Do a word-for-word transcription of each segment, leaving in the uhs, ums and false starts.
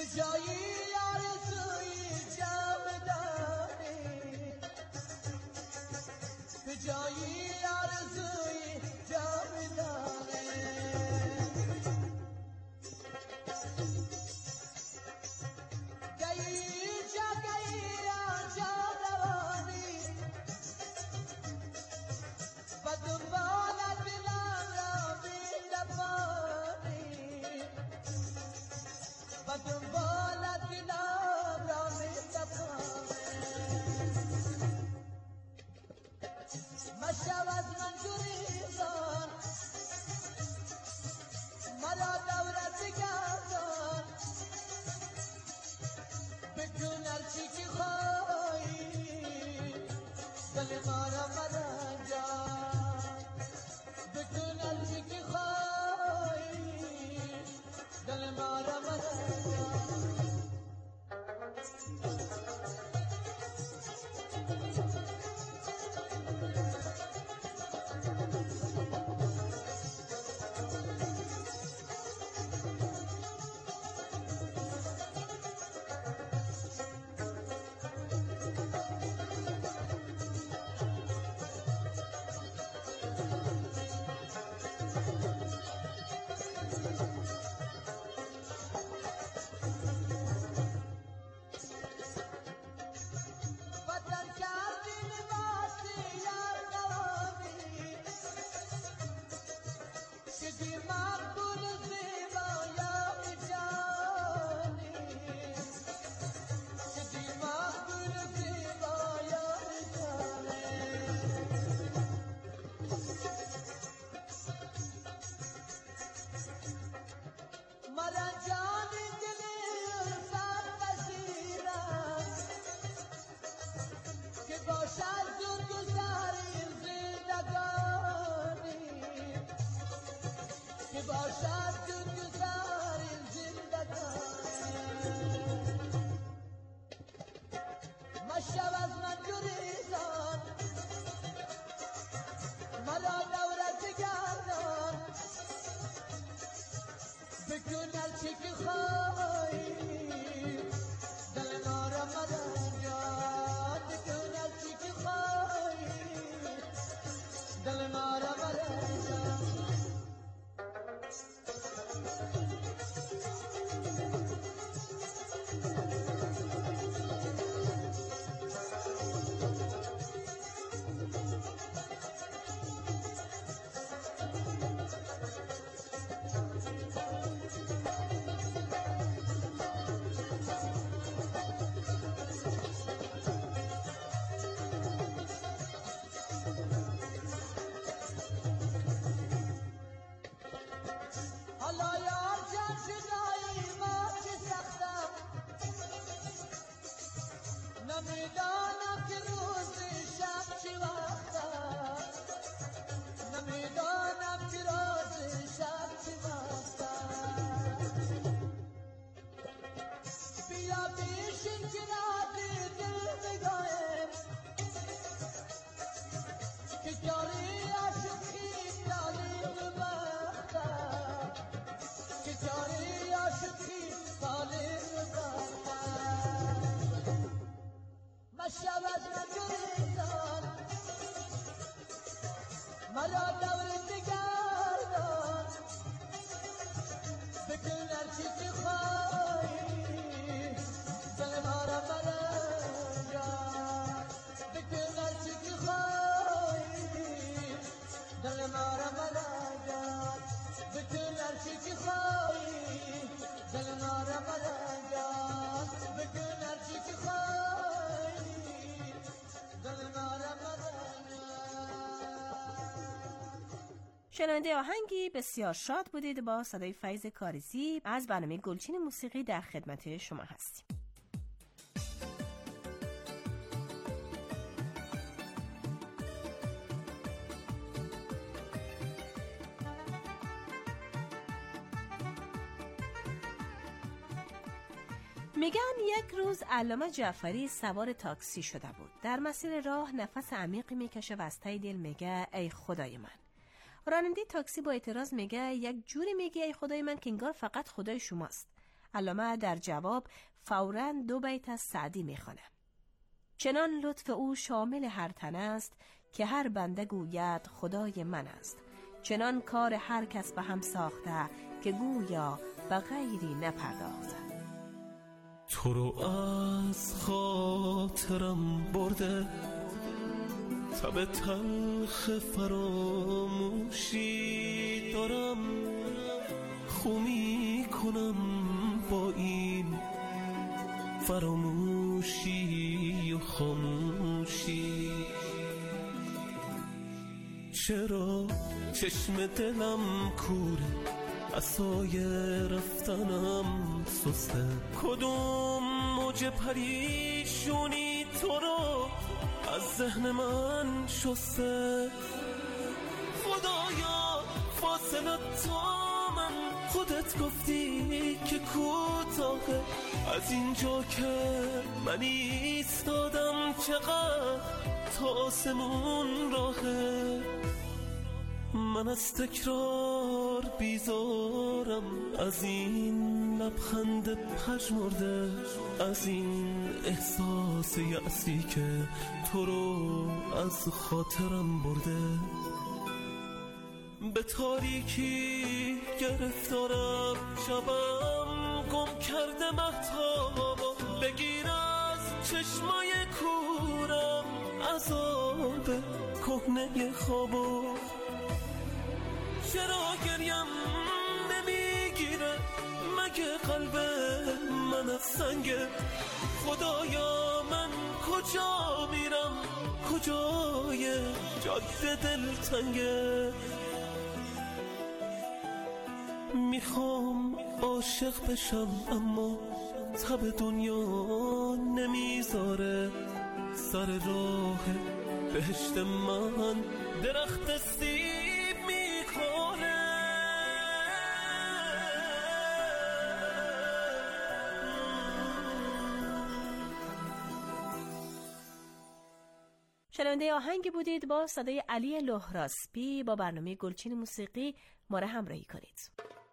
کجایی آرزوی جاودانی، کجایی آرزوی جاودانی. گئی جا گئی آنجا روانی، و دنبال دلم را می تپانی، و دنبال دلم را می تپانی. مشو از من گریزان، مرا دورت گردان، بکن هرچی که خواهی دل ما را مرنجان، بکن هرچی که خواهی دل ما را مرنجان. بکن هرچی که خواهی دل ما را مرنجان، بکن هرچی که خواهی دل ما را مرنجان. نمیدانم که روز شب چی وقت است، نمیدانم که روز شب چی وقت است. بیا بیشین که نادی دل بگایم که جاری عاشقی تعلیم وقت است، که جاری عاشقی تعلیم وقت است. مشو از من گریزان، مرا دورت گردان، بکن هرچی که خواهی دل ما را مرنجان، بکن هرچی که خواهی دل ما را مرنجان، بکن هرچی که خواهی دل ما را مرنجان، بکن هرچی که خواهی دل ما را مرنجان. شنونده آهنگی بسیار شاد بودید با صدای فیض کاریزی از برنامه گلچین موسیقی در خدمت شما هستیم. میگن یک روز علامه جعفری سوار تاکسی شده بود. در مسیر راه نفس عمیقی میکشه و از ته دل میگه ای خدای من. راننده تاکسی با اعتراض میگه یک جوری میگی ای خدای من که انگار فقط خدای شماست. علامه در جواب فوراً دو بیت از سعدی میخونه: چنان لطف او شامل هر تن است که هر بنده گوید خدای من است. چنان کار هر کس به هم ساخته که گویا به غیری نپرداخته. تو رو از خاطرم برده تب تلخ فراموشی دارم، خو می کنم با این فراموشی و خاموشی. چرا چشم دلم کوره، عصای رفتنم سسته، کدوم موج پریشونی تو رو از ذهن من شسته. خدایا فاصله تا من، خودت گفتی که کوتاهه، از اینجا که من ایستادم چقدر تا آسمون راهه. من از تکرار بیزارم، از این لبخند پژمرده، از این احساس یأسی که تو رو از خاطرم برده. به تاریکی گرفتارم، شبم گم کرده مهتابا، بگیر از چشمای کورم عذاب کهنه خوابو. چرا گریم نمیگیره، مگه قلب من از سنگه؟ خدایا من کجا میرم، کجای جاده دلتنگه؟ میخوام عاشق بشم اما تب دنیا نمیذاره، سر راه بهشت من درخت سیب میکنه. شنونده آهنگی بودید با صدای علی لهراسپی. با برنامه گلچین موسیقی ما را همراهی کنید.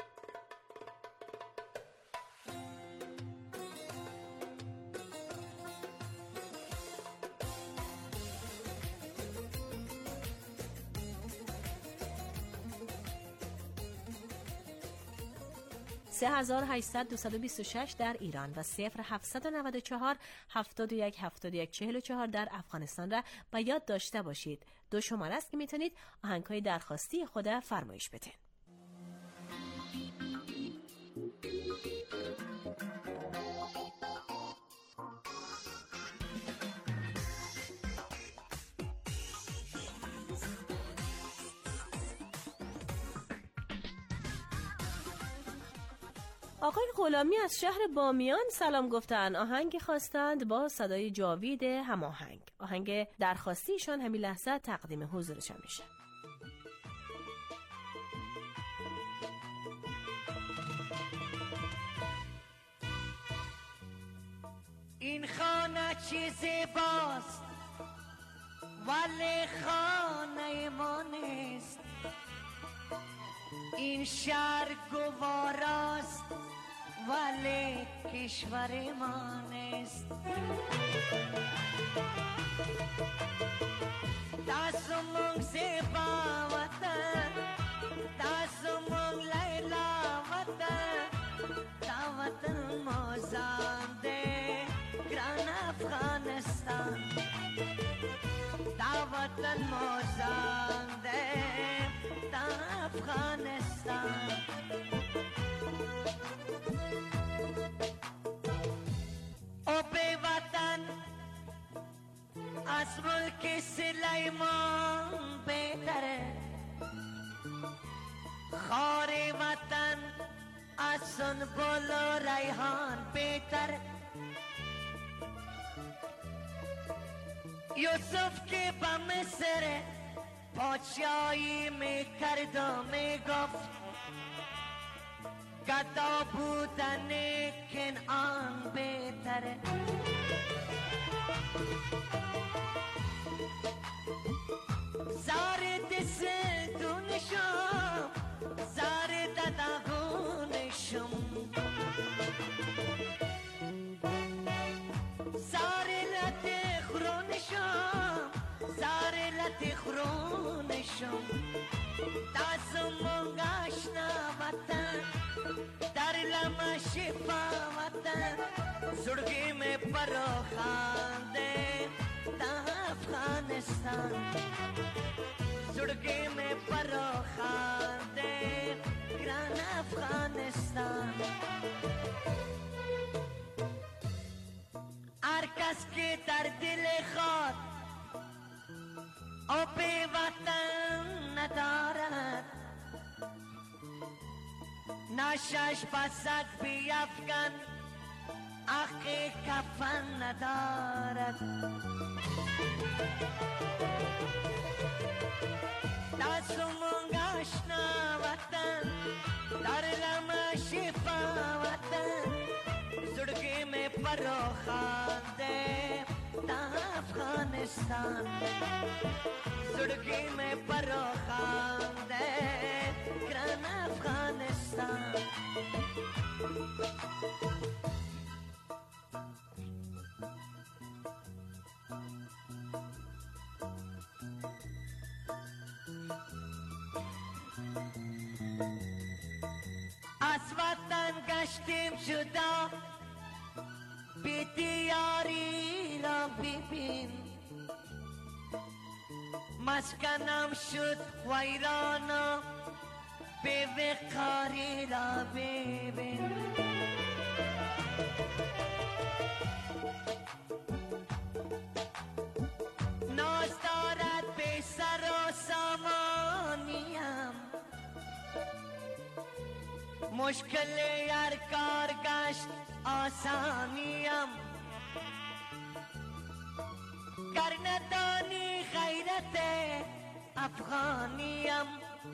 سه هزار و هشتصد دویست و بیست و شش در ایران و صفر هفتصد و نود و چهار هفتاد و یک هفتاد و یک چهل و چهار در افغانستان را به یاد داشته باشید. دو شماره است که میتونید آهنگ‌های درخواستی خود فرمایش بدین. آقای غلامی از شهر بامیان سلام گفتن، آهنگی خواستند با صدای جاوید هماهنگ. آهنگ درخواستیشان همین لحظه تقدیم حضورشان میشه. این خانه چیزی باست ولی خانه ما نیست، این شهر گواراست ولی کشور ما نیست. دستمون زیبا وطن، دستمون لیلا وطن، دا وطن ما زنده گران افغانستان، دا وطن ما زنده دا افغانستان. او بی وطن از ملک سلیمان بهتره، خار وطن از سنبل و ریحان بهتره. یوسف که به مصر پادشاهی میکرد و میگفت، گدا بودن کنعان بهتره. زار دست دونشم، زار دداغونشم، शिफा वतन जुड़गी में परो खांदे अफगानिस्तान जुड़गी में परो खांदे ग्रान अफगानिस्तान हर कस के दर दिल खात ओ बे वतन ندارد نشش بسد بی افغان اخی کفن ندارد دستمون گشنا وطن در لمه شفا وطن زڑگی میں پرو خانده تا افغانستان زڑگی میں پرو خانده گران افغانستان از وطن گشتیم جدا بی دیاری را ببین مسکنم شد ویران بی وقاری را ببین ناز دارد بی سر و سامانیم مشکل هر کار گشت آسانیم گر ندانی غیرت افغانیم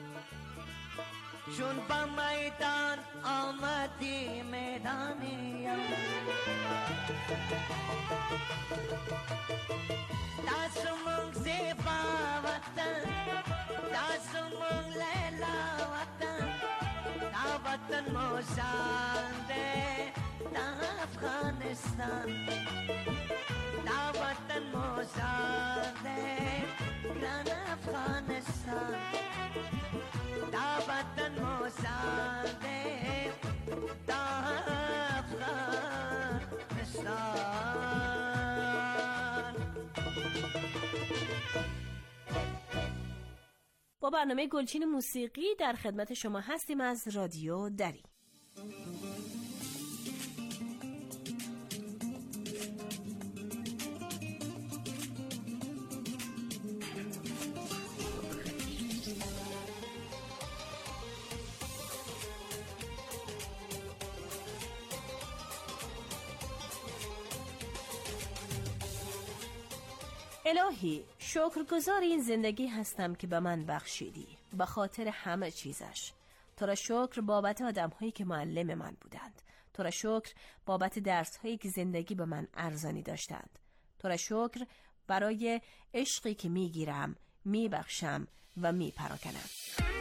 چون با میدان آمدی میدانیم دستمون زیبا وطن دستمون لیلا وطن دا وطن موزانده دا افغانستان دا وطن موزانده گران افغانستان دا وطن موزانده دا افغانستان. با برنامه گلچین موسیقی در خدمت شما هستیم از رادیو دری. الهی شکرگزار این زندگی هستم که به من بخشیدی به خاطر همه چیزش. تو را شکر بابت آدم هایی که معلم من بودند. تو را شکر بابت درس هایی که زندگی به من ارزانی داشتند. تو را شکر برای عشقی که میگیرم، میبخشم و میپراکنم.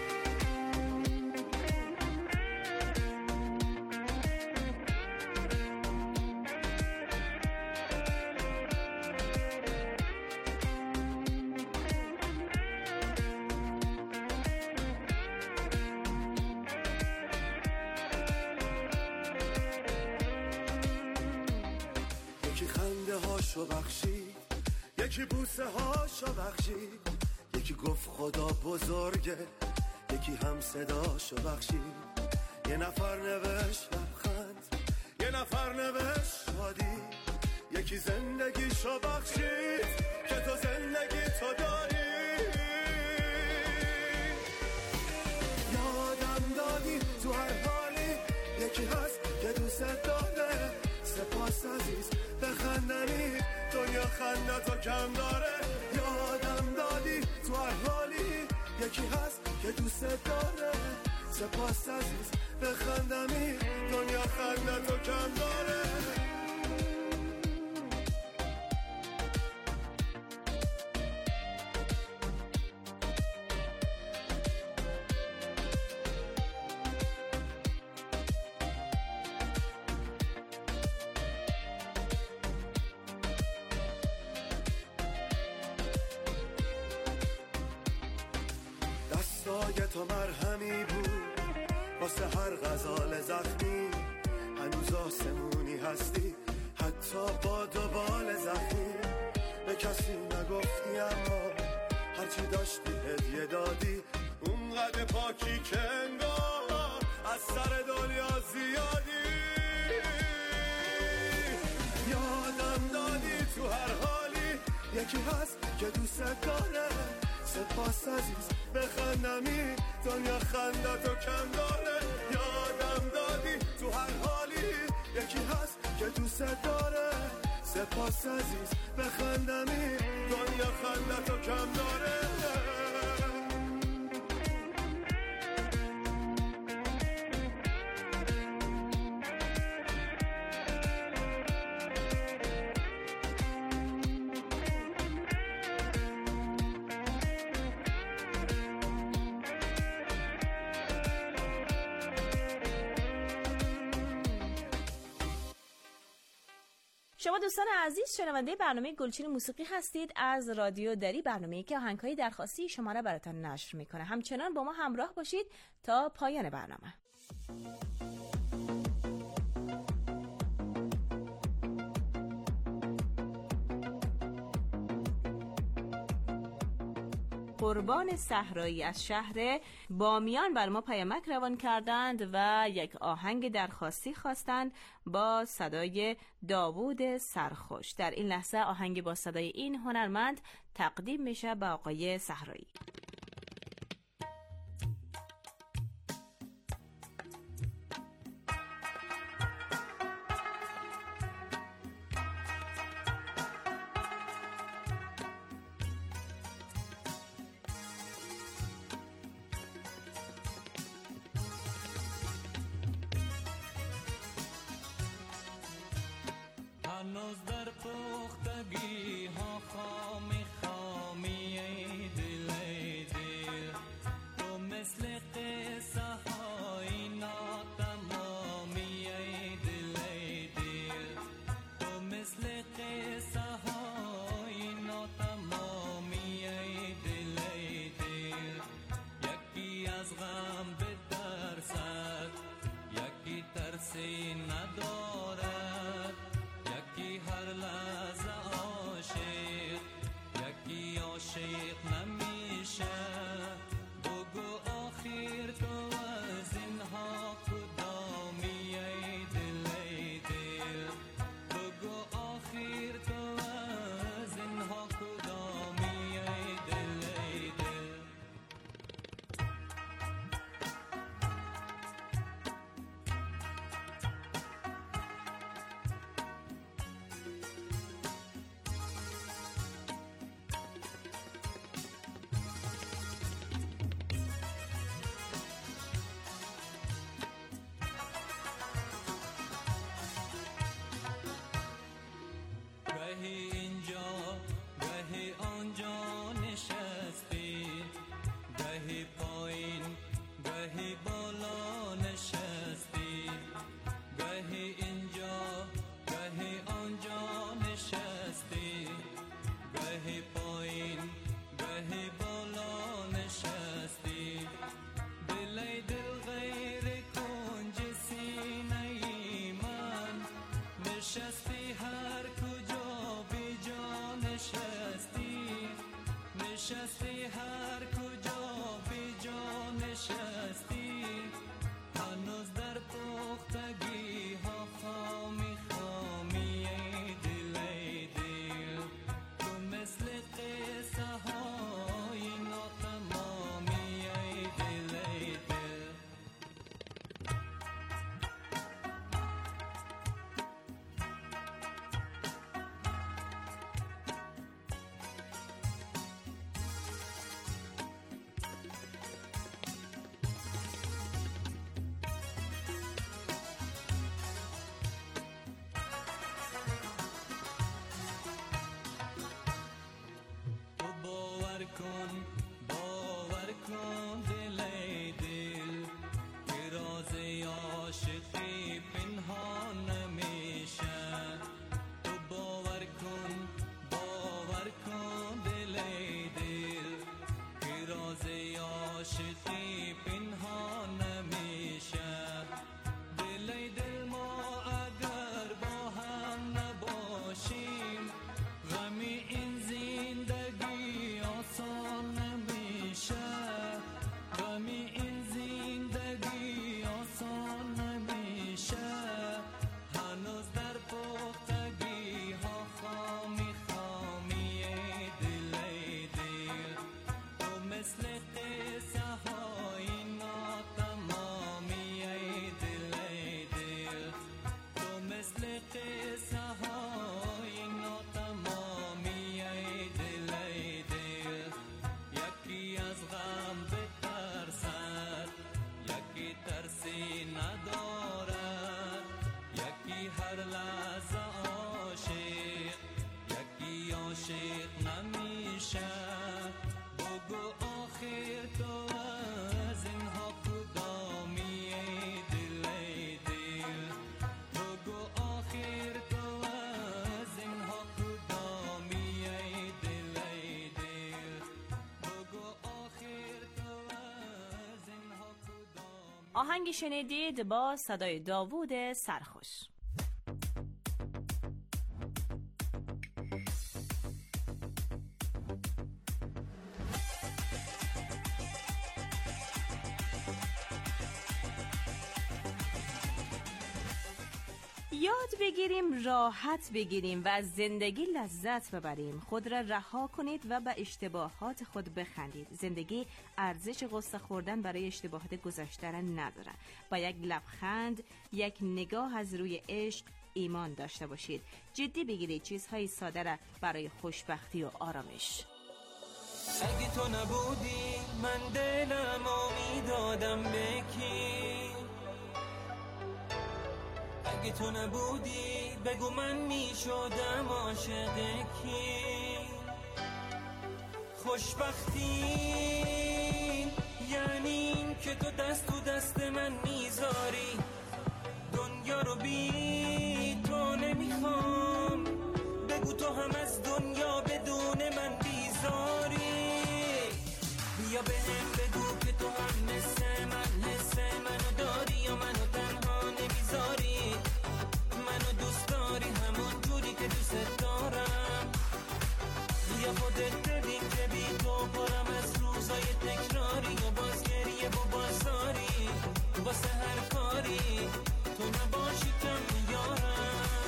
هاشو بخشید یکی بوسه هاشو بخشید یکی گفت خدا بزرگه یکی هم صداشو بخشید یه نفر نوشت لبخند یه نفر نوشت شادی یکی زندگیشو بخشید که تو زندگی تو داری یادم دادی تو هر حالی یکی هست که دوست داره سپاس عزیز بخندنی دنیا خنده تو کم داره یادم دادی تو هر حالی یکی هست که دوست داره سپاس عزیز بخندنی دنیا خنده تو کم داره دستای تو مرهمی بود واسه هر غزال زخمی کسی نگفتی اما هرچی داشتی هدیه دادی اونقدر پاکی که انگار از سر دنیا زیادی. یادم دادی تو هر حالی یکی هست که دوست داره. سپاس عزیز بخندمی دنیا خندتو کم داره. یادم دادی تو هر حالی یکی هست که دوست داره. سپاس عزیز بخندمی دنیا خندتو کم داره. شما دوستان عزیز شنونده برنامه گلچین موسیقی هستید از رادیو دری، برنامه‌ای که آهنگ‌های درخواستی شما را براتون نشر میکنه. همچنان با ما همراه باشید تا پایان برنامه. قربان صحرایی از شهر بامیان بر ما پیامک روان کردند و یک آهنگ درخواستی خواستند با صدای داوود سرخوش. در این لحظه آهنگ با صدای این هنرمند تقدیم میشه به آقای صحرایی. هنوز در پختگی ها خامی خامی ای دل ای دل، تو مثل قصه های ناتمامی ای دل ای دل، تو مثل قصه های ناتمامی ای دل ای دل. یکی از غم به درسد یکی ترسی ندارد، یکی هر لحظه عاشق یکی عاشق نمیشه. بگو آخر تو از اینها کدامی ای دل ای دل، بگو آخر تو از اینها کدامی ای دل ای دل. گهی اینجا گهی آنجا نشستی، گهی پایین گهی بالا نشستی، گهی اینجا گهی آنجا نشستی، گهی پایین گهی بالا نشستی. دل ای دل غیر کنج سینه ای من نشستی، هر کجا بی جا نشستی، نشستی هر کجا بی جا نشستی. هنوز در پختگی ها خامی خامی ای دل ای دل، تو مثل قصه های ناتمامی ای دل ای دل. مثل قصه های ناتمامی ای دل ای دل، یکی از غم بترسد یکی ترسی ندارد، یکی هر لحظه عاشق یکی عاشق نمیشه. بگو آخر تو از اینها کدامی ای دل ای دل، بگو آخر تو از اینها کدامی ای دل ای دل، بگو آخر تو از اینها کدامی. آهنگی شنیدید با صدای داوود سرخوش. یاد بگیریم راحت بگیریم و از زندگی لذت ببریم. خود را رها کنید و به اشتباهات خود بخندید. زندگی ارزش غصه خوردن برای اشتباهات گذشته را نداره. با یک لبخند، یک نگاه از روی عشق ایمان داشته باشید. جدی بگیرید چیزهای ساده را برای خوشبختی و آرامش. اگه تو نبودی من دلمو میدادم به کی، اگه تو نبودی بگو من میشدم عاشق کی. خوشبختی یعنی این که تو دست تو دست من میذاری، دنیا رو بی تو نمیخوام، بگو تو هم از دنیا بدون من بیزاری. بیا به هم بگو که تو هم مثل من حس منو داری یا منو تنها نمیذاری، منو دوست داری همون جوری که دوست دارم. بیا خودت ببین که بی تو پرم از روزای تکراری و باز گریه و بازاری، واسه هر کاری تو نباشی کم یارم.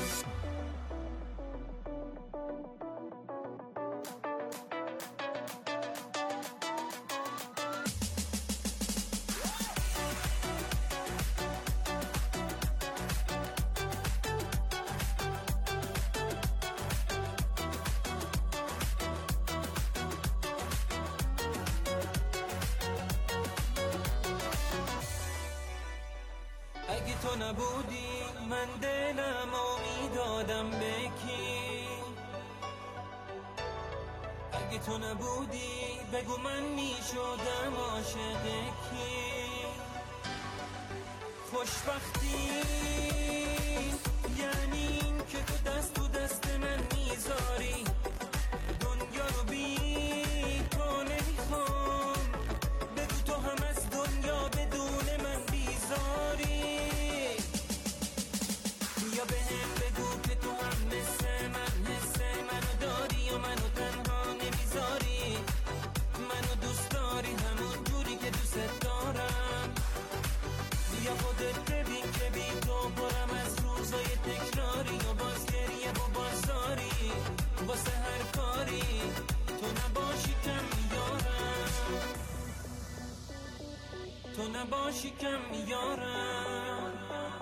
اگه تو نبودی من دلمو میدادم به کی، اگه تو نبودی بگو من میشدم عاشق کی. خوشبختی یعنی این که تو دست تو دست من میذاری، دنیا رو بی تو نمیخوام، بگو تو هم از دنیا بدون من بیزاری. بیا به هم بگو که تو هم مثل من حس منو داری و منو تنها نمیذاری، منو دوست داری همون جوری که دوست دارم. بیا خودت ببین که بی تو پرم از روزای تکراری و باز گریه و بازاری، واسه هر کاری تو نباشی کم یارم، تو نباشی کم یارم.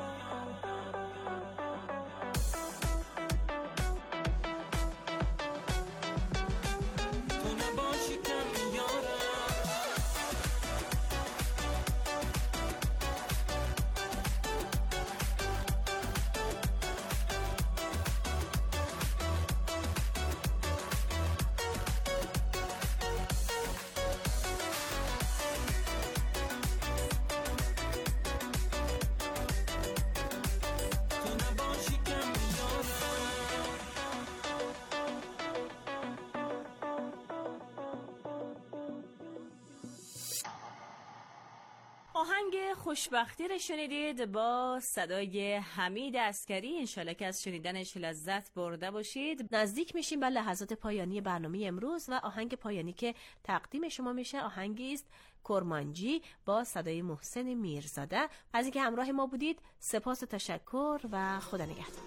آهنگ خوشبختی رو شنیدید با صدای حمید عسکری. انشالله که از شنیدنش لذت برده باشید. نزدیک میشیم به لحظات پایانی برنامه امروز و آهنگ پایانی که تقدیم شما میشه آهنگی است کرمانجی با صدای محسن میرزاده. از اینکه همراه ما بودید سپاس و تشکر و خدا نگهدار.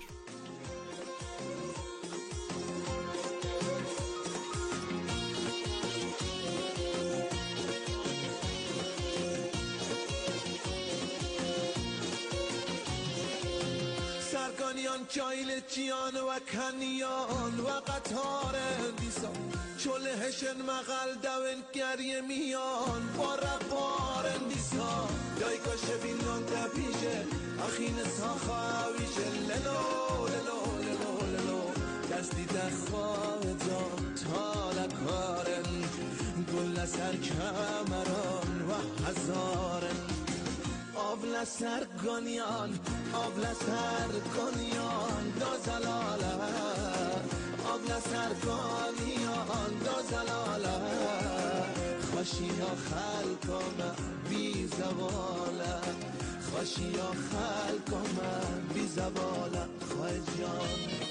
سرکانی میان چایل چیان و کنیان و قطار دیسان چلهشن مغل دوین گریه میان با رقبار دیسان دایگاه شبینان دبیشه اخین ساخاویشه للو للو للو للو دستی در خواه جان تالکارن گل سر کمران و هزارن آبل سر گانیان آبل سر گانیان دو زلاله آبل سر گانیان دو زلاله خوشی ها خلقم بی زواله خوشی ها خلقم بی زواله خواه جان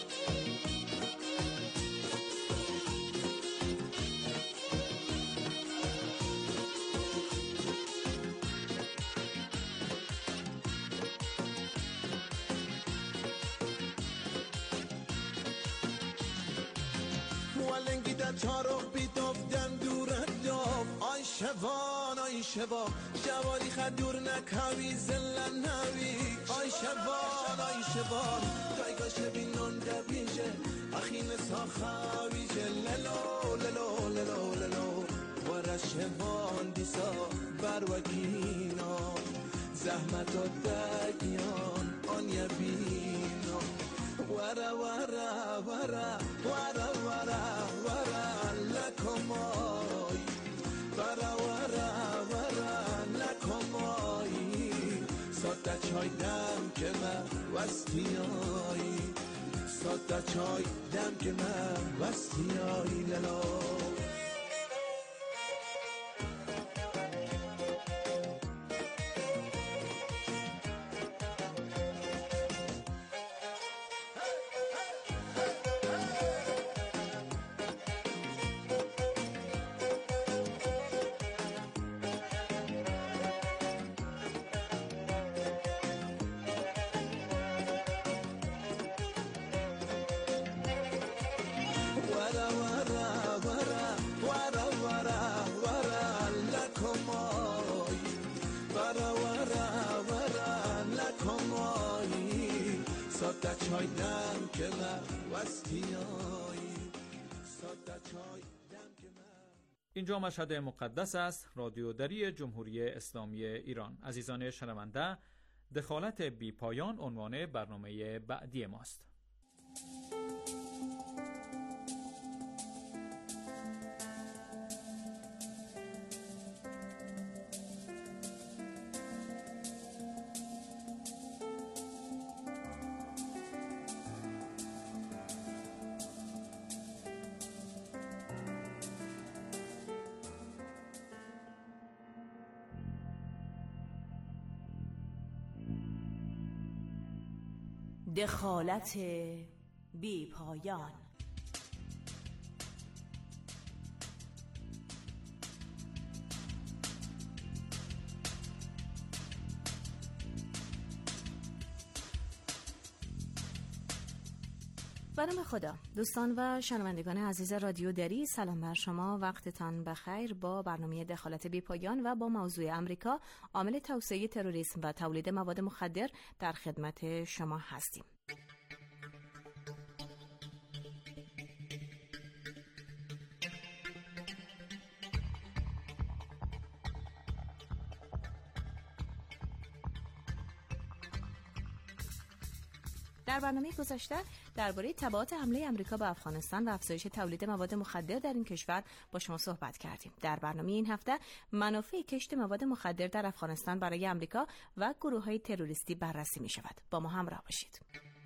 تارق بیدافتن دورت داف آی شوان آی شوان شواری خدور نکوی زلن نوی آی شوان آی شوان دایگاه شبینون دبیشه اخین ساخاویشه للو للو للو للو ور شوان دیسا بروکینا زحمت و دگیان آن یبینا ورا ورا ورا ورا ورا ورا لکمای ورا ورا ورا لکمای ساده چای دم که من وستیایی ساده چای دم که من وستیایی للا ساده چای دم که من وستیایی ساده چای دم که من. اینجا مشهد مقدس است، رادیوداری جمهوری اسلامی ایران. عزیزان شنونده، دخالت بی پایان عنوان برنامه بعدی ماست. دخالت بی پایان. به نام خدا. دوستان و شنوندگان عزیز رادیو دری، سلام بر شما، وقتتان بخیر. با برنامه دخالت بی پایان و با موضوع امریکا عامل توسعه تروریسم و تولید مواد مخدر در خدمت شما هستیم. در برنامه گذشته درباره تبعات حمله آمریکا به افغانستان و افزایش تولید مواد مخدر در این کشور با شما صحبت کردیم. در برنامه این هفته منافع کشت مواد مخدر در افغانستان برای آمریکا و گروه‌های تروریستی بررسی می شود. با ما همراه باشید.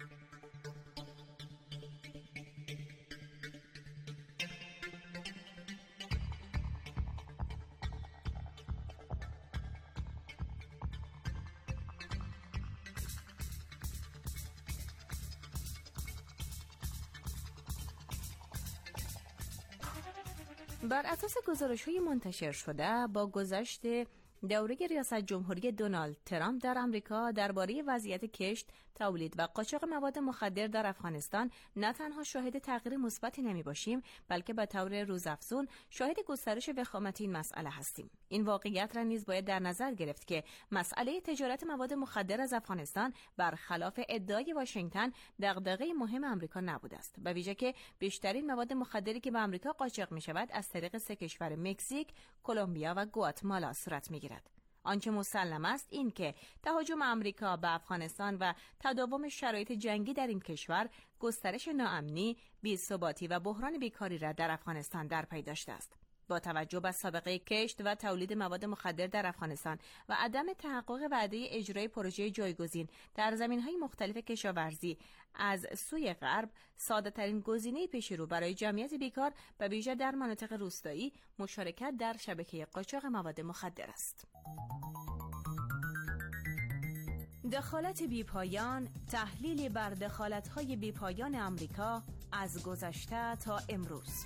بر اساس گزارش‌های منتشر شده، با گذشت دوره ریاست جمهوری دونالد ترامپ در آمریکا درباره وضعیت کشت، تولید و قاچاق مواد مخدر در افغانستان نه تنها شاهد تغییر مثبتی نمی باشیم، بلکه به طور روزافزون شاهد گسترش وخامت این مسئله هستیم. این واقعیت را نیز باید در نظر گرفت که مسئله تجارت مواد مخدر از افغانستان برخلاف ادعای واشنگتن دغدغه مهم آمریکا نبوده است، به ویژه که بیشترین مواد مخدری که به آمریکا قاچاق می شود از طریق سه کشور مکزیک، کلمبیا و گواتمالا صورت می گیرد. آنچه مسلم است این که تهاجم آمریکا به افغانستان و تداوم شرایط جنگی در این کشور گسترش ناامنی، بی‌ثباتی و بحران بیکاری را در افغانستان در پی داشته است. با توجه به سابقه کشت و تولید مواد مخدر در افغانستان و عدم تحقق وعده اجرای پروژه جایگزین در زمینهای مختلف کشاورزی از سوی غرب، ساده‌ترین گزینه پیش رو برای جمعیت بیکار به ویژه در مناطق روستایی مشارکت در شبکه قاچاق مواد مخدر است. دخالت بیپایان، تحلیل بر دخالت‌های بیپایان آمریکا از گذشته تا امروز.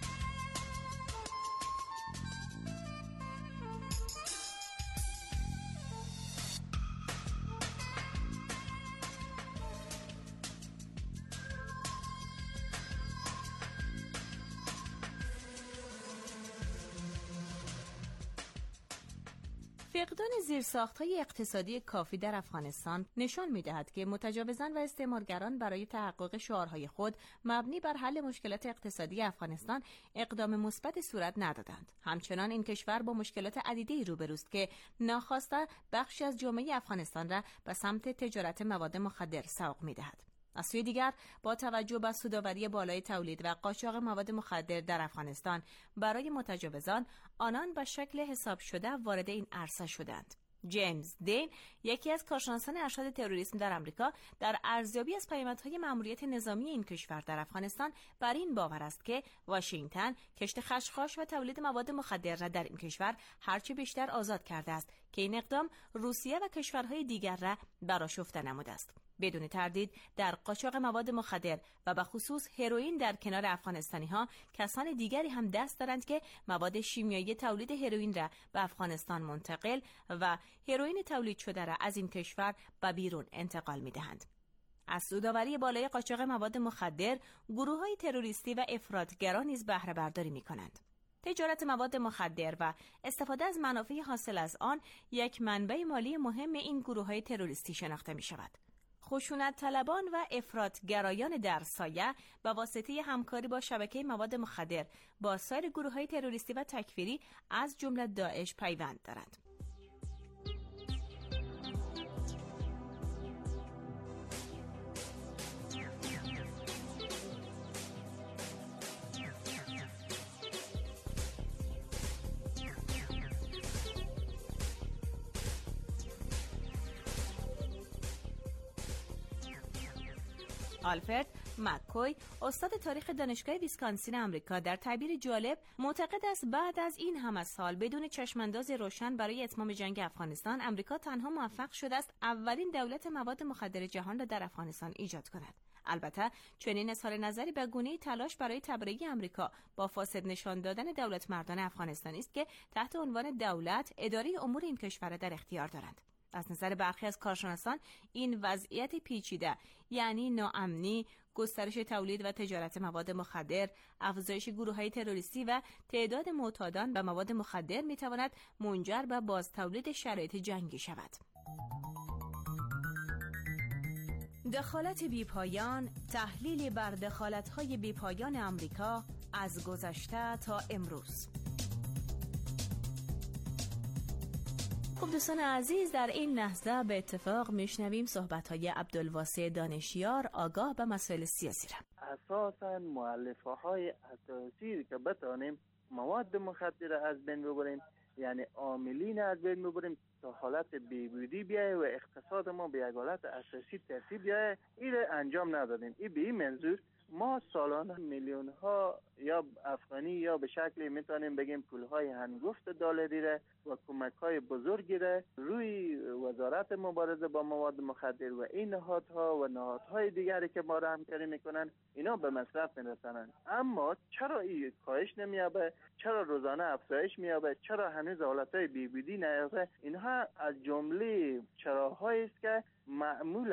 فقدان زیرساخت‌های اقتصادی کافی در افغانستان نشان می‌دهد که متجاوزان و استعمارگران برای تحقق شعارهای خود مبنی بر حل مشکلات اقتصادی افغانستان اقدام مثبتی صورت ندادند. همچنان این کشور با مشکلات عدیده‌ای روبروست که ناخواسته بخشی از جامعه افغانستان را به سمت تجارت مواد مخدر سوق می‌دهد. از سوی دیگر با توجه به سودآوری بالای تولید و قاچاق مواد مخدر در افغانستان برای متجاوزان، آنان به شکل حساب شده وارد این عرصه شدند. جیمز دین، یکی از کارشناسان ارشد تروریسم در آمریکا، در ارزیابی از پیامدهای مأموریت نظامی این کشور در افغانستان بر این باور است که واشنگتن کشت خشخاش و تولید مواد مخدر را در این کشور هرچه بیشتر آزاد کرده است که این اقدام روسیه و کشورهای دیگر را برآشفته نموده است. بدون تردید در قاچاق مواد مخدر و به خصوص هروئین در کنار افغانستانی ها کسان دیگری هم دست دارند که مواد شیمیایی تولید هروئین را به افغانستان منتقل و هروئین تولید شده را از این کشور به بیرون انتقال می دهند. از سودآوری بالای قاچاق مواد مخدر گروه‌های تروریستی و افراطگرا نیز بهره برداری می کنند. تجارت مواد مخدر و استفاده از منافع حاصل از آن یک منبع مالی مهم این گروه‌های تروریستی شناخته می شود. خشونت طلبان و افراطگرایان در سایه به واسطه همکاری با شبکه مواد مخدر با سایر گروه‌های تروریستی و تکفیری از جمله داعش پیوند دارند. آلفرد مک‌کوی، استاد تاریخ دانشگاه ویسکانسین آمریکا، در تعبیر جالب معتقد است بعد از این همه سال بدون چشمانداز روشن برای اتمام جنگ افغانستان، آمریکا تنها موفق شده است اولین دولت مواد مخدر جهان را در افغانستان ایجاد کند. البته چنین اظهار نظری به گونه‌ای تلاش برای تبرئه آمریکا با فاسد نشان دادن دولت مردان افغانستانی است که تحت عنوان دولت اداره امور این کشور را در اختیار دارند. از نظر برخی از کارشناسان این وضعیت پیچیده، یعنی ناامنی، گسترش تولید و تجارت مواد مخدر، افزایش گروه‌های تروریستی و تعداد معتادان به مواد مخدر می‌تواند منجر به بازتولید شرایط جنگی شود. دخالت بیپایان، تحلیلی بر دخالت‌های بیپایان آمریکا از گذشته تا امروز. خب دوستان عزیز، در این لحظه به اتفاق میشنویم صحبت‌های عبدالواسع دانشیار آگاه به مسائل سیاسی را. اساساً مؤلفه‌های اساسی که بتانیم مواد مخدر از بین ببریم، یعنی عاملین از بین ببریم تا حالت بیبودی بیایه و اقتصاد ما به یک حالت اساسی ترتیب بیایه، این انجام ندادیم. این به این منظور ما سالانه میلیون ها یا افغانی یا به شکلی میتونیم بگیم پول های هنگفت دلاری را و کمک های بزرگی را روی وزارت مبارزه با مواد مخدر و این نهادها و نهادهای دیگری که ما را همکاری میکنن، اینا به مصرف میرسانند. اما چرا این کاهش نمیابه؟ چرا روزانه افزایش میابه؟ چرا هنوز حالتهای بیبودی نیابه؟ اینها از جمله چراهایی است که معمولا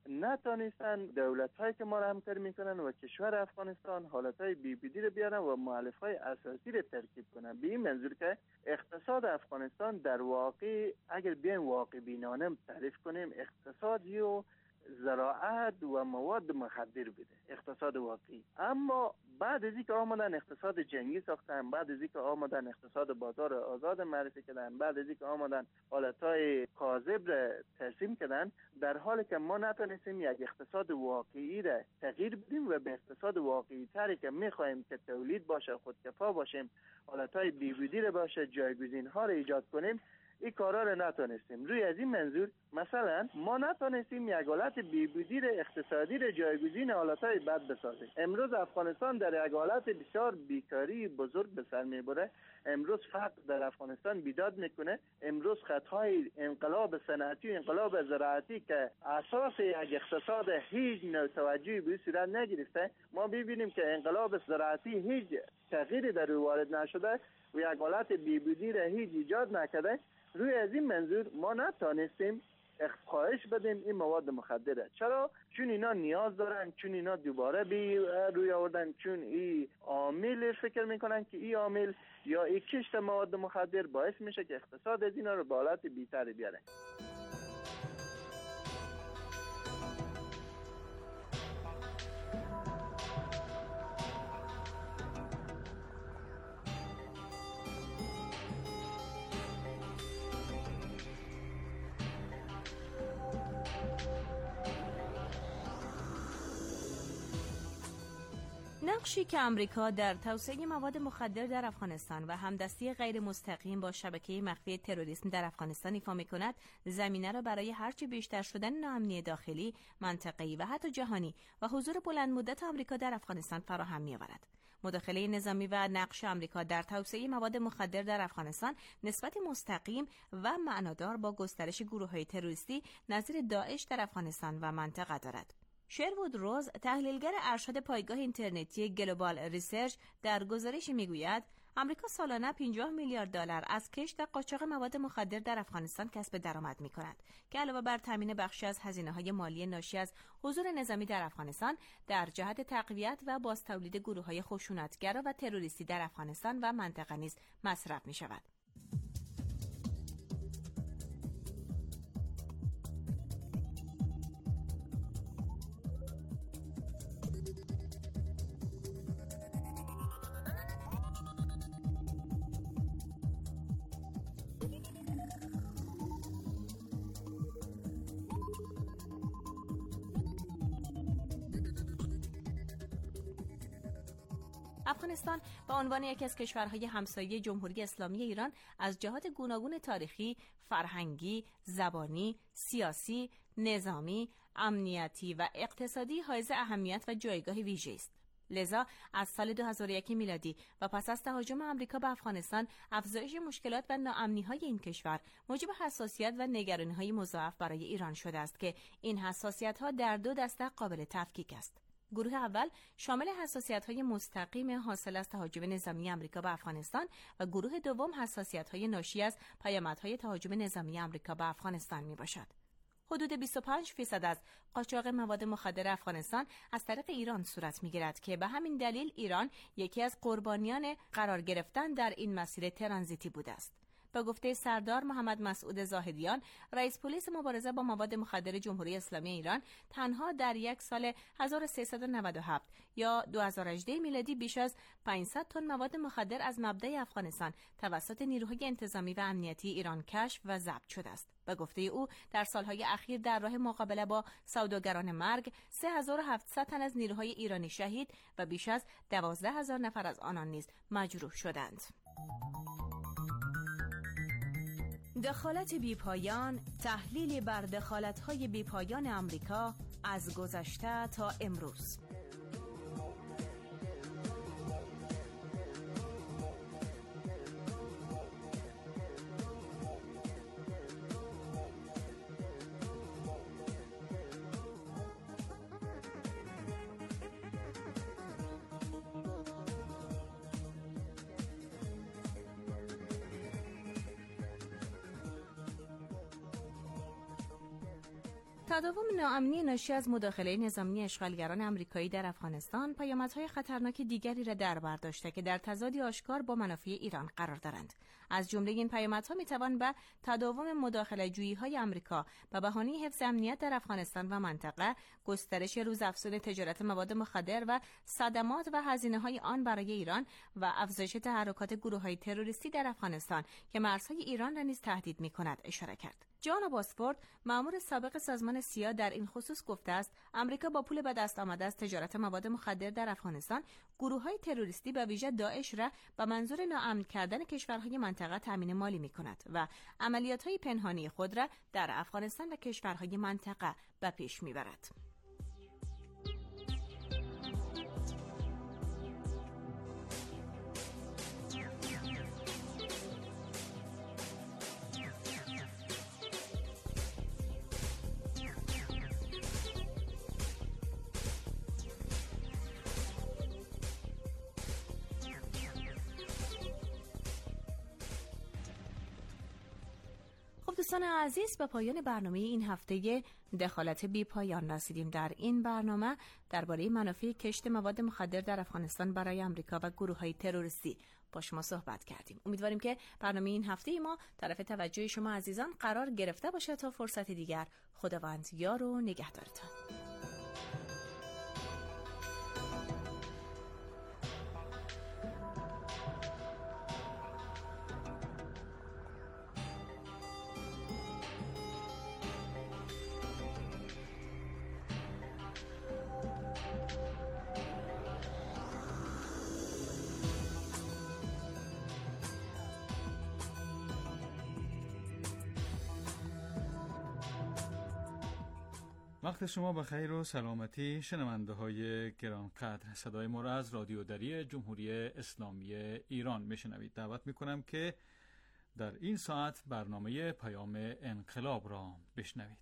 نتانستن دولت هایی که ما را همکاری میکنن و کشور افغانستان حالت های بی بی دی رو بیارن و مؤلف های اساسی رو ترکیب کنن. به این منظور که اقتصاد افغانستان در واقع اگر بیایم واقع بینانه تعریف کنیم اقتصادی و زراعت و مواد مخدر بوده، اقتصاد واقعی. اما بعد از اینکه آمدن اقتصاد جنگی ساختن، بعد از اینکه آمدن اقتصاد بازار آزاد معرفی کردن، بعد از اینکه آمدن حالتهای کاذب را ترسیم کردن، در حالی که ما نتونستیم یک اقتصاد واقعی را تغییر بدیم و به اقتصاد واقعی تری که میخوایم که تولید باشه، خودکفا باشیم، حالتهای بی بی دی را باشه، جایگزین ها را ایجاد کنیم، این کارا رو نتونستیم. روی از این منظور مثلا ما نتونستیم یک حالت بی بی دی اقتصادی رو جایگزین حالتهای بد بسازیم. امروز افغانستان در یک حالت بسیار بیکاری بزرگ به سر میبره. امروز فقر در افغانستان بیداد میکنه. امروز خطهای انقلاب صنعتی و انقلاب زراعتی که اساس یک اقتصاد هیچ نوع توجهی به صورت نگرفته، ما ببینیم که انقلاب زراعتی هیچ تغییری در او وارد نشده و یک حالت بی بی دی را هیچ ایجاد نکرده. روی از این منظور ما نتانستیم خواهش بدیم این مواد مخدره. چرا؟ چون اینا نیاز دارن، چون اینا دوباره بی روی آوردن، چون این عامل فکر میکنن که این عامل یا این کشت مواد مخدر باعث میشه که اقتصاد از اینا رو به حالت بی‌تر بیاره. نقشی که امریکا در توسعه مواد مخدر در افغانستان و همدستی غیر مستقیم با شبکه مخفی تروریسم در افغانستان ایفا می‌کند، زمینه را برای هرچه بیشتر شدن ناامنی داخلی، منطقه‌ای و حتی جهانی و حضور بلند مدت آمریکا در افغانستان فراهم می‌آورد. مداخله نظامی و نقش آمریکا در توسعه مواد مخدر در افغانستان نسبت مستقیم و معنادار با گسترش گروه‌های تروریستی نظیر داعش در افغانستان و منطقه دارد. شروود روز، تحلیلگر ارشد پایگاه اینترنتی گلوبال ریسرچ، در گزارشی میگوید آمریکا سالانه پنجاه میلیارد دلار از کشت و قاچاق مواد مخدر در افغانستان کسب درآمد می‌کند که علاوه بر تامین بخشی از هزینه‌های مالی ناشی از حضور نظامی در افغانستان، در جهت تقویت و بازتولید گروه‌های خشونتگر و تروریستی در افغانستان و منطقه نیز مصرف می‌شود. افغانستان به عنوان یکی از کشورهای همسایه جمهوری اسلامی ایران از جهات گوناگون تاریخی، فرهنگی، زبانی، سیاسی، نظامی، امنیتی و اقتصادی حائز اهمیت و جایگاه ویژه‌ای است. لذا از سال دو هزار و یک میلادی و پس از تهاجم آمریکا به افغانستان، افزایش مشکلات و ناامنی‌های این کشور موجب حساسیت و نگرانی‌های مضاعف برای ایران شده است که این حساسیت‌ها در دو دسته قابل تفکیک است. گروه اول شامل حساسیت‌های مستقیم حاصل از تهاجم نظامی آمریکا به افغانستان و گروه دوم حساسیت‌های ناشی از پیامدهای تهاجم نظامی آمریکا به افغانستان میباشد. حدود بیست و پنج درصد از قاچاق مواد مخدر افغانستان از طریق ایران صورت می‌گیرد که به همین دلیل ایران یکی از قربانیان قرار گرفتن در این مسیر ترانزیتی بوده است. با گفته سردار محمد مسعود زاهدیان، رئیس پلیس مبارزه با مواد مخدر جمهوری اسلامی ایران، تنها در یک سال هزار و سیصد و نود و هفت یا دو هزار و هجده میلادی بیش از پانصد تن مواد مخدر از مبدأ افغانستان توسط نیروهای انتظامی و امنیتی ایران کشف و ضبط شده است. با گفته او، در سالهای اخیر در راه مقابله با سوداگران مرگ، سه هزار و هفتصد تن از نیروهای ایرانی شهید و بیش از دوازده هزار نفر از آنان نیز مجروح شدند. دخالت بیپایان، تحلیل بر دخالت‌های بیپایان آمریکا از گذشته تا امروز. تداوم ناامنی ناشی از مداخله نظامی اشغالگران آمریکایی در افغانستان پیامدهای خطرناک دیگری را در بر داشته که در تضادی آشکار با منافع ایران قرار دارند. از جمله این پیامدها میتوان به تداوم مداخله‌جویی‌های آمریکا به بهانه حفظ امنیت در افغانستان و منطقه، گسترش روزافزون تجارت مواد مخدر و صدمات و هزینه‌های آن برای ایران و افزایش تحرکات گروه‌های تروریستی در افغانستان که مرزهای ایران را نیز تهدید می‌کند اشاره کرد. جان باسفورد، مأمور سابق سازمان سیا، در این خصوص گفته است آمریکا با پول به دست آمده از تجارت مواد مخدر در افغانستان گروه‌های تروریستی به ویژه داعش را به منظور ناامن کردن کشورهای منطقه تامین مالی می‌کند و عملیات‌های پنهانی خود را در افغانستان و کشورهای منطقه به پیش می‌برد. دوستان عزیز، به پایان برنامه این هفته دخالت بی پایان رسیدیم. در این برنامه درباره منافع کشت مواد مخدر در افغانستان برای آمریکا و گروه‌های تروریستی با شما صحبت کردیم. امیدواریم که برنامه این هفته ما طرف توجه شما عزیزان قرار گرفته باشه. تا فرصت دیگر، خداوند یار و نگهدارتان. وقت شما بخیر و سلامتی شنونده های گرانقدر. صدای ما را از رادیو دری جمهوری اسلامی ایران میشنوید. دعوت میکنم که در این ساعت برنامه پیام انقلاب را بشنوید.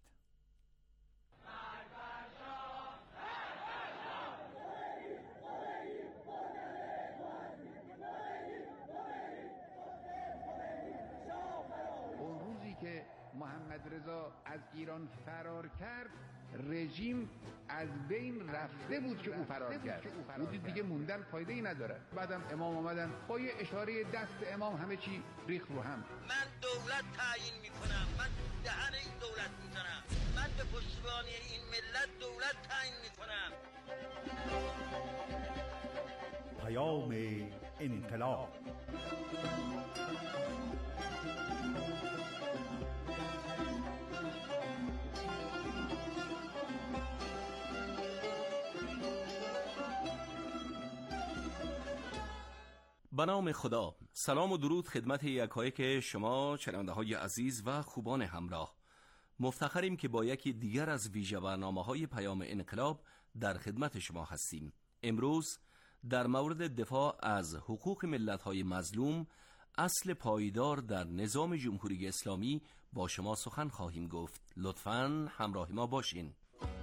اون روزی که محمد رضا از ایران فرار کرد، رژیم از بین رفته بود که او فرار کرد. بود دیگه موندن فایده ای نداره. بعدم امام آمدن با یه اشاره دست امام همه چی ریخت رو هم. من دولت تعیین میکنم، من دهن این دولت میزنم، من به پشتیبانی این ملت دولت تعیین میکنم. پیام انقلاب. به نام خدا. سلام و درود خدمت یکایک شما شنونده های عزیز و خوبان همراه. مفتخریم که با یکی دیگر از ویژه برنامه‌های پیام انقلاب در خدمت شما هستیم. امروز در مورد دفاع از حقوق ملت‌های مظلوم، اصل پایدار در نظام جمهوری اسلامی با شما سخن خواهیم گفت. لطفاً همراه ما باشین.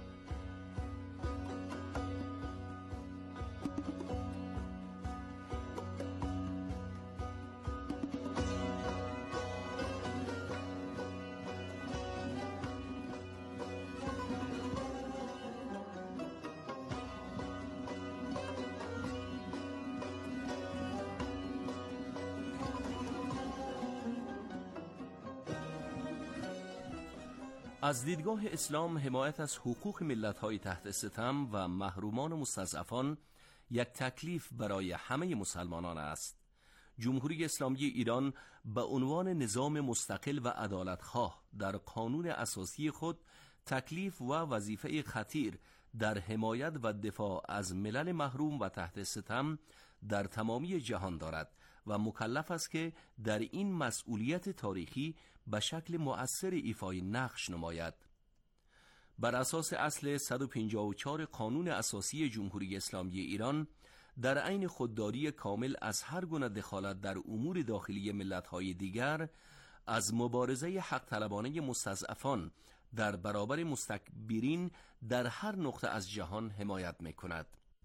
از دیدگاه اسلام، حمایت از حقوق ملت‌های تحت ستم و محرومان و مستضعفان یک تکلیف برای همه مسلمانان است. جمهوری اسلامی ایران به عنوان نظام مستقل و عدالتخواه در قانون اساسی خود تکلیف و وظیفه خطیر در حمایت و دفاع از ملل محروم و تحت ستم در تمامی جهان دارد و مکلف است که در این مسئولیت تاریخی به شکل مؤثر ایفای نقش نماید. بر اساس اصل صد و پنجاه و چهار قانون اساسی جمهوری اسلامی ایران، در عین خودداری کامل از هر گونه دخالت در امور داخلی ملت‌های دیگر، از مبارزه حق طلبانه مستضعفان در برابر مستکبرین در هر نقطه از جهان حمایت می‌کند.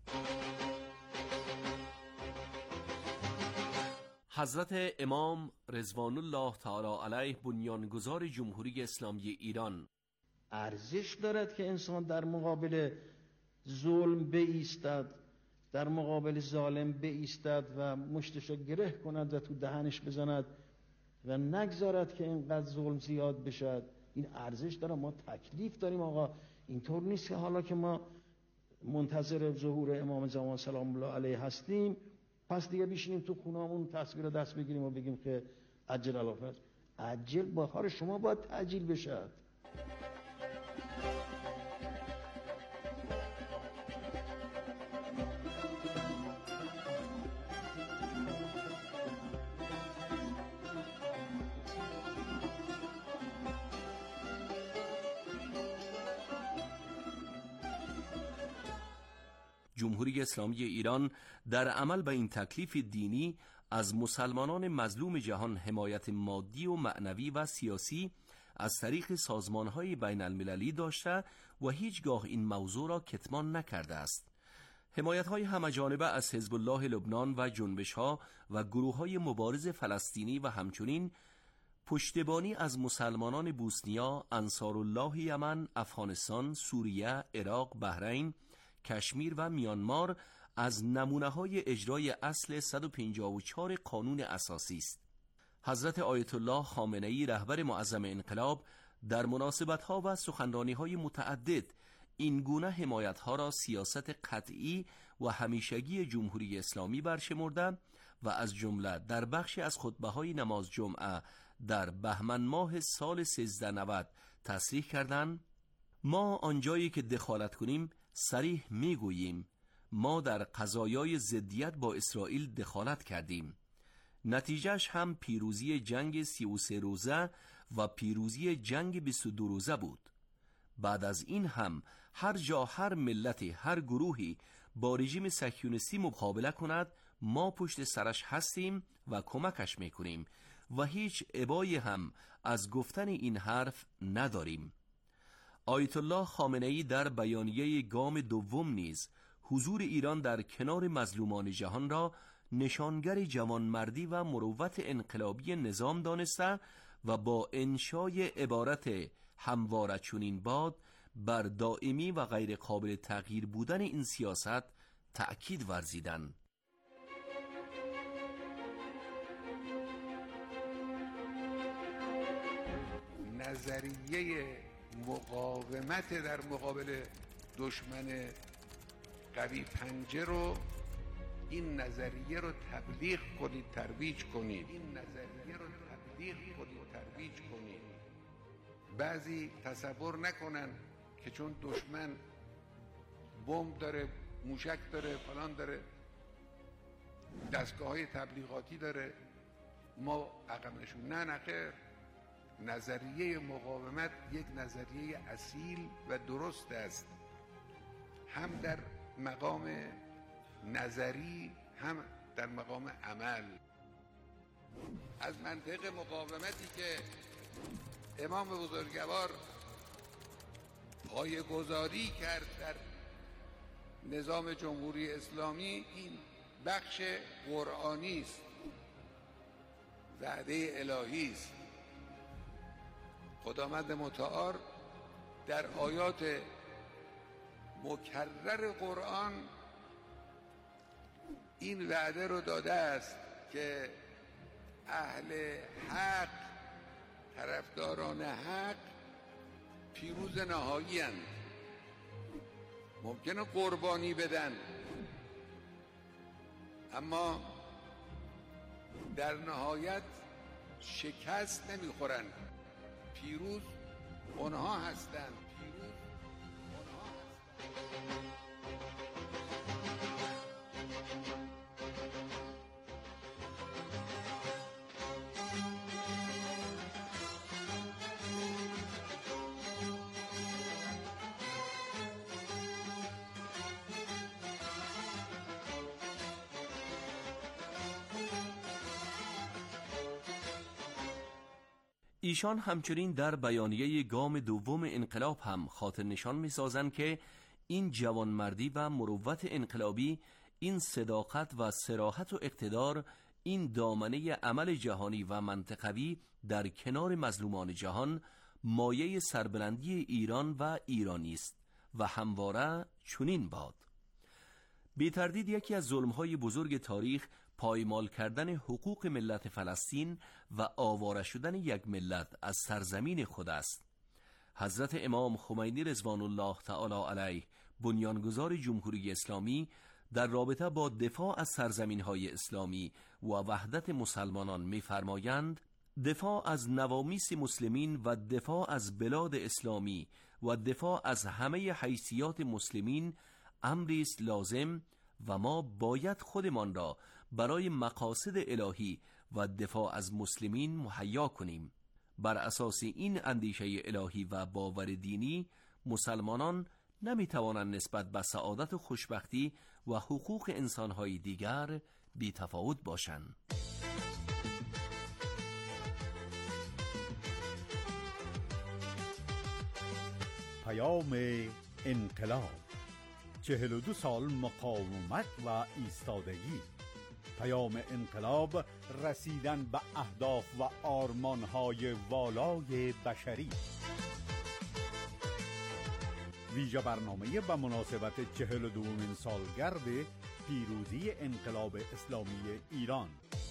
حضرت امام رضوان الله تعالی علیه بنیانگذار جمهوری اسلامی ایران ارزش دارد که انسان در مقابل ظلم بایستد، در مقابل ظالم بایستد و مشتشو گره کند و تو دهنش بزند و نگذارد که اینقدر ظلم زیاد بشد. این ارزش داره. ما تکلیف داریم آقا. اینطور نیست که حالا که ما منتظر ظهور امام زمان سلام الله علیه هستیم پس دیگه بشینیم تو خونه‌مون تصویر دست بگیریم و بگیم که عجل الله. عجل با کار شما باید تعجیل بشد. جمهوری اسلامی ایران در عمل به این تکلیف دینی از مسلمانان مظلوم جهان حمایت مادی و معنوی و سیاسی از طریق سازمان‌های بین المللی داشته و هیچگاه این موضوع را کتمان نکرده است. حمایت‌های همه‌جانبه از حزب الله لبنان و جنبش‌ها و گروه‌های مبارز فلسطینی و همچنین پشتیبانی از مسلمانان بوسنیا، انصارالله یمن، افغانستان، سوریه، عراق، بحرین، کشمیر و میانمار از نمونه‌های اجرای اصل صد و پنجاه و چهار قانون اساسی است. حضرت آیت الله خامنه‌ای رهبر معظم انقلاب در مناسبت‌ها و سخنرانی‌های متعدد این گونه حمایت‌ها را سیاست قطعی و همیشگی جمهوری اسلامی برشمرده و از جمله در بخشی از خطبه‌های نماز جمعه در بهمن ماه سال سیزده نود تصریح کردند: ما آنجایی که دخالت کنیم صریح میگوییم ما در قضایای ضدیت با اسرائیل دخالت کردیم. نتیجهش هم پیروزی جنگ سی و سه روزه و پیروزی جنگ بیست و دو روزه بود. بعد از این هم هر جا هر ملتی هر گروهی با رژیم صهیونیستی مقابله کند ما پشت سرش هستیم و کمکش میکنیم و هیچ ابایی هم از گفتن این حرف نداریم. آیت الله خامنه‌ای در بیانیه گام دوم نیز حضور ایران در کنار مظلومان جهان را نشانگر جوانمردی و مروت انقلابی نظام دانسته و با انشای عبارت همواره چنین باد بر دائمی و غیر قابل تغییر بودن این سیاست تأکید ورزیدند. نظریه مقاومت در مقابل دشمن قوی پنجه رو، این نظریه رو تبلیغ کنید، ترویج کنید. این نظریه رو تبلیغ کنید، ترویج کنید. بعضی تصور نکنن که چون دشمن بمب داره، موشک داره، فلان داره، دستگاه‌های تبلیغاتی داره، ما عقب نشون. نه نه خیر. نظریه مقاومت یک نظریه اصیل و درست است، هم در مقام نظری هم در مقام عمل. از منطق مقاومتی که امام بزرگوار پایه‌گذاری کرد در نظام جمهوری اسلامی، این بخش قرآنی است، وعده الهی است. خداوند متعال در آیات مکرر قرآن این وعده رو داده است که اهل حق، طرفداران حق پیروز نهایی اند. ممکنه قربانی بدن اما در نهایت شکست نمیخورن. پیروز اونها هستند. پیروز اونها هستند. ایشان همچنین در بیانیه گام دوم انقلاب هم خاطر نشان می سازند که این جوانمردی و مروت انقلابی، این صداقت و صراحت و اقتدار، این دامنه عمل جهانی و منطقوی در کنار مظلومان جهان مایه سربلندی ایران و ایرانی است و همواره چنین باد. بی تردید یکی از ظلم‌های بزرگ تاریخ پایمال کردن حقوق ملت فلسطین و آواره شدن یک ملت از سرزمین خود است. حضرت امام خمینی رضوان الله تعالی علیه، بنیانگذار جمهوری اسلامی، در رابطه با دفاع از سرزمین‌های اسلامی و وحدت مسلمانان می‌فرمایند: دفاع از نوامیس مسلمین و دفاع از بلاد اسلامی و دفاع از همه حیثیات مسلمین امری است لازم و ما باید خودمان را برای مقاصد الهی و دفاع از مسلمین مهیا کنیم. بر اساس این اندیشه الهی و باور دینی، مسلمانان نمی توانند نسبت به سعادت و خوشبختی و حقوق انسانهای دیگر بی تفاوت باشند. پیام انقلاب، چهل و دو سال مقاومت و ایستادگی. پیام انقلاب، رسیدن به اهداف و آرمان‌های والای بشری. ویژه برنامه به مناسبت چهل و دومین سالگرد پیروزی انقلاب اسلامی ایران.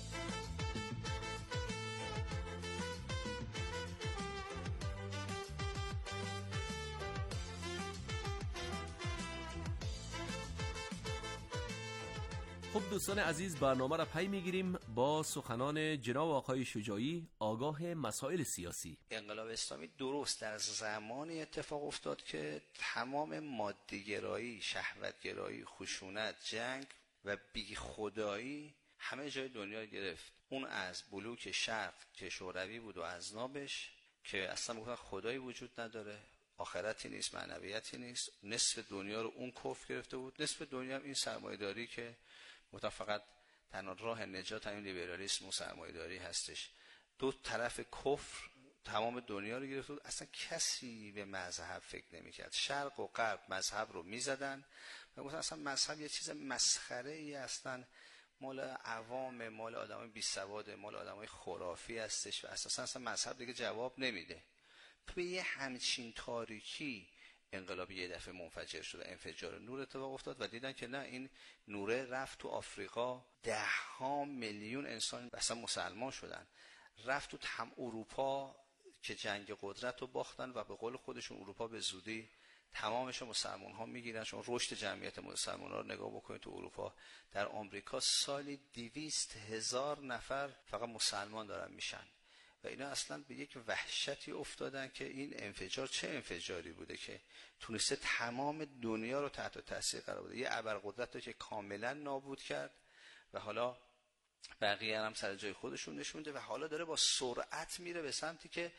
خب دوستان عزیز، برنامه را پی میگیریم با سخنان جناب آقای شجاعی، آگاه مسائل سیاسی. انقلاب اسلامی درست در زمانی اتفاق افتاد که تمام مادی‌گرایی، شهوت‌گرایی، خشونت، جنگ و بی خدایی همه جای دنیا گرفت. اون از بلوک شرق که شوروی بود و اذنابش که اصلا میگفتن خدایی وجود نداره، آخرتی نیست، معنویتی نیست، نصف دنیا رو اون کفر گرفته بود، نصف دنیا هم این سرمایه‌داری که گفتن فقط تنها راه نجات همین لیبرالیسم و سرمایه‌داری هستش. دو طرف کفر تمام دنیا رو گرفته بود. اصلا کسی به مذهب فکر نمی‌کرد. شرق و غرب مذهب رو می‌زدن و گفتن اصلا مذهب یه چیز مسخره‌ای، اصلا مال عوام، مال آدمای بی سواد، مال آدمای خرافی هستش و اساسا اصلا مذهب دیگه جواب نمیده. به یه همچین تاریکی انقلاب یه دفعه منفجر شد، انفجار نور اتفاق افتاد و دیدن که نه، این نوره رفت تو آفریقا، ده ها میلیون انسان اصلا مسلمان شدن، رفت تو تم اروپا که جنگ قدرت رو باختن و به قول خودشون اروپا به زودی تمامش مسلمان ها میگیرن. چون رشد جمعیت مسلمان ها رو نگاه بکنید تو اروپا، در آمریکا سالی دویست هزار نفر فقط مسلمان دارن میشن و اینا اصلا به یک وحشتی افتادن که این انفجار چه انفجاری بوده که تونسته تمام دنیا رو تحت تاثیر قرار بده، یه ابرقدرت رو که کاملا نابود کرد و حالا بقیه هم سر جای خودشون نشونده و حالا داره با سرعت میره به سمتی که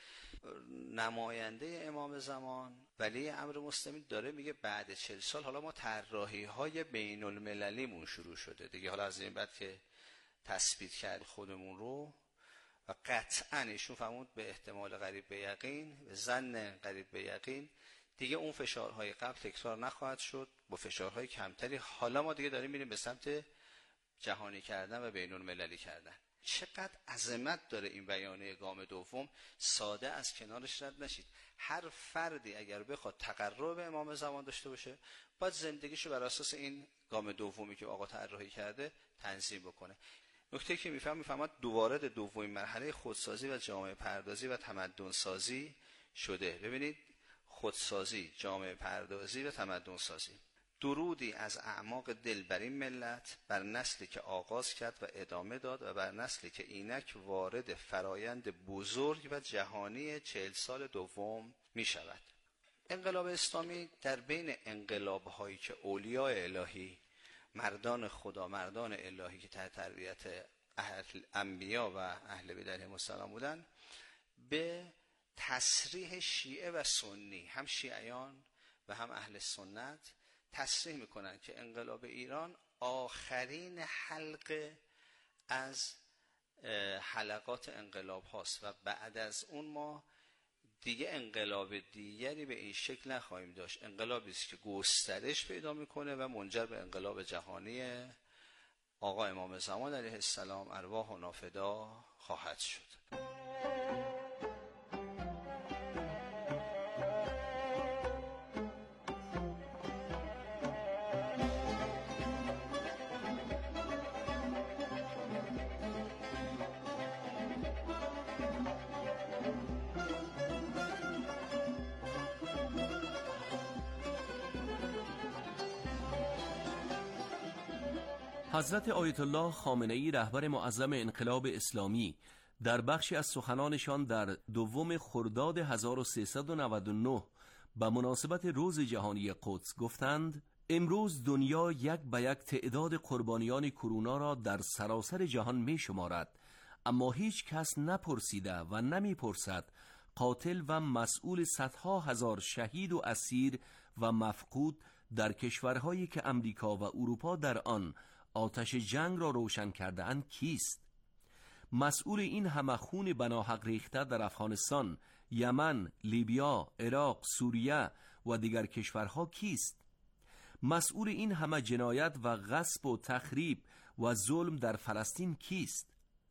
نماینده امام زمان ولی امر مسلمین داره میگه بعد چهل سال حالا ما طراحی های بین المللیمون شروع شده دیگه، حالا از این بعد که تثبیت کرد خودمون رو و قطعاً ایشون فرمود به احتمال قریب به یقین، به ظن قریب به یقین، دیگه اون فشارهای قبل تکرار نخواهد شد با فشارهای کمتری. حالا ما دیگه داریم میریم به سمت جهانی کردن و بین المللی کردن. چقدر عظمت داره این بیانیه گام دوم، ساده از کنارش رد نشید. هر فردی اگر بخواد تقرب به امام زمان داشته باشه باید زندگیشو بر اساس این گام دومی که آقا طراحی کرده تنظیم بکنه. نکته که میفهم میفهمد دوباره دومین مرحله خودسازی و جامعه پردازی و تمدن سازی شده. ببینید، خودسازی، جامعه پردازی و تمدن سازی. درودی از اعماق دل بر این ملت، بر نسلی که آغاز کرد و ادامه داد و بر نسلی که اینک وارد فرایند بزرگ و جهانی چهل سال دوم می شود. انقلاب اسلامی در بین انقلاب هایی که اولیاء الهی، مردان خدا، مردان الهی که تحت تربیت اهل انبیا و اهل بیت علیهم السلام بودن، به تصریح شیعه و سنی، هم شیعیان و هم اهل سنت، تصریح میکنن که انقلاب ایران آخرین حلقه از حلقات انقلاب هاست و بعد از اون ما دیگه انقلاب دیگری به این شکل نخواهیم داشت. انقلابی است که گسترش پیدا میکنه و منجر به انقلاب جهانی آقا امام زمان علیه السلام ارواح و نافدا خواهد شد. حضرت آیت الله خامنه‌ای رهبر معظم انقلاب اسلامی در بخشی از سخنانشان در دوم خرداد هزار و سیصد و نود و نه به مناسبت روز جهانی قدس گفتند: امروز دنیا یک به یک تعداد قربانیان کرونا را در سراسر جهان می شمارد، اما هیچ کس نپرسیده و نمی پرسد قاتل و مسئول صدها هزار شهید و اسیر و مفقود در کشورهایی که امریکا و اروپا در آن آتش جنگ را روشن کرده اند کیست؟ مسئول این همه خون بناحق ریخته در افغانستان، یمن، لیبیا، عراق، سوریه و دیگر کشورها کیست؟ مسئول این همه جنایت و غصب و تخریب و ظلم در فلسطین کیست؟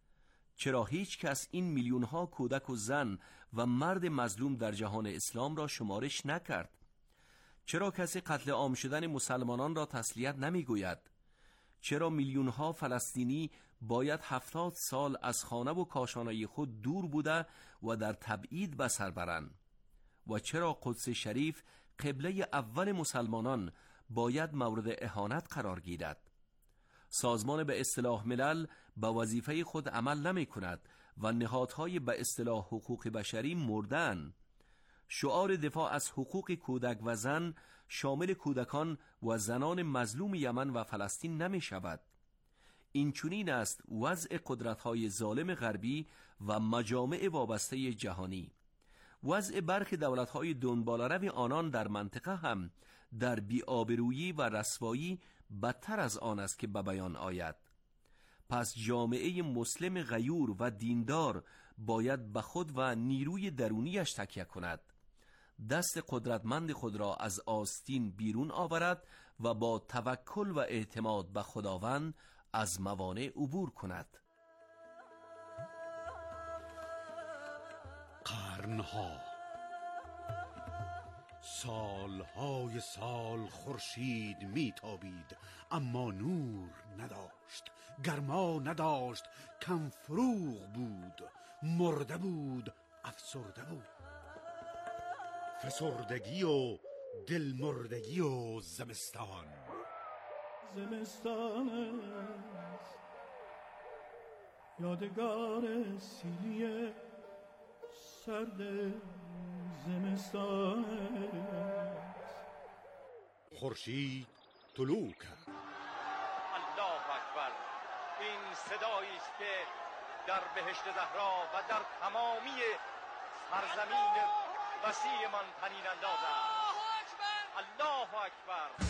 چرا هیچ کس این میلیون ها کودک و زن و مرد مظلوم در جهان اسلام را شمارش نکرد؟ چرا کسی قتل عام شدن مسلمانان را تسلیت نمی گوید؟ چرا میلیون ها فلسطینی باید هفتاد سال از خانه و کاشانه خود دور بوده و در تبعید به سر برند؟ و چرا قدس شریف قبله اول مسلمانان باید مورد اهانت قرار گیرد؟ سازمان به اصطلاح ملل به وظیفه خود عمل نمی کند و نهادهای به اصطلاح حقوق بشری مردن. شعار دفاع از حقوق کودک و زن شامل کودکان و زنان مظلوم یمن و فلسطین نمی شود. این چنین است وضع قدرت‌های ظالم غربی و مجامع وابسته جهانی. وضع برخی دولت‌های دنباله‌رو آنان در منطقه هم در بی‌آبرویی و رسوایی بدتر از آن است که به بیان آید. پس جامعه مسلم غیور و دیندار باید به خود و نیروی درونیش تکیه کند، دست قدرتمند خود را از آستین بیرون آورد و با توکل و اعتماد به خداوند از موانع عبور کند. قرنها، سالهای سال خورشید میتابید، اما نور نداشت، گرما نداشت، کم فروغ بود، مرده بود، افسرده بود. فسردگی و دلمردگی و زمستان. زمستان است یادگار سیلی سرد زمستان است. خورشید طلوع کرد. الله اکبر. این صدایی است که در بهشت زهرا و در تمامی سرزمین وسیع من طنین انداز است. الله اکبر.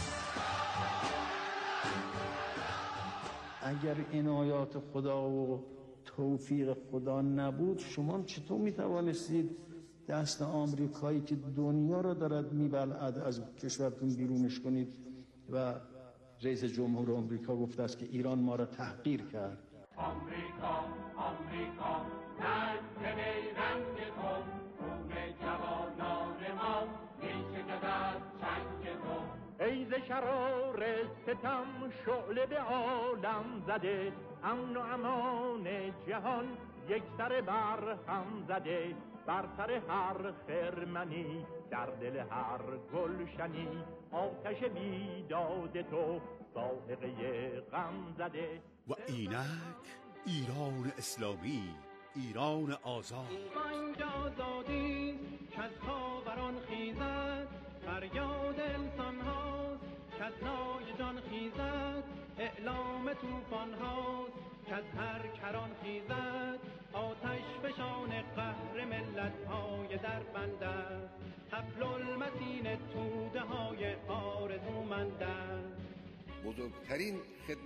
اگر عنایات خدا و توفیق خدا نبود، شما چطور میتوانستید دست آمریکایی که دنیا را دارد میبلعد از کشورتون بیرونش کنید؟ و رئیس جمهور آمریکا گفته است که ایران ما را تحقیر کرد. آمریکا آمریکا نزد رنگ تو، خون جوانان ما میچکد از چنگ تو. ای ز شرار ستم شعله به عالم زده، امن و امان جهان یک سر بر هم زده. بر سر هر خرمنی، در دل هر گلشنی، آتش بیداد تو صاعقه غم زده. و اینک ایران اسلامی، ایران آزاد. بانگ آزادی که از خاوران خیزد، فریاد انسان هاست که از نای جان خیزد. اعلام توفان هاست که از هر کران خیزد. آتش فشان قهر ملت های در بند است، حبل المتین توده های آرزومند است. بزرگترین خدمت